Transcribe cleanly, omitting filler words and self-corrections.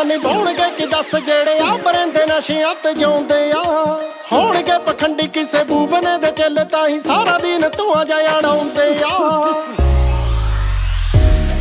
ਨਿਭਾਉਣਗੇ ਕਿ ਦੱਸ ਜਿਹੜੇ ਆ ਪਰਿੰਦੇ ਨਸ਼ਿਆਂ ਤੇ ਜਿਉਂਦੇ ਆ। ਹੋਣਗੇ ਪਖੰਡੀ ਕਿਸੇ ਬੂਬਨੇ ਦੇ ਚੱਲ ਤਾਂ ਹੀ ਸਾਰਾ ਦਿਨ ਧੂਆਂ ਜਿਹਾ ਉਡਾਉਂਦੇ ਆ।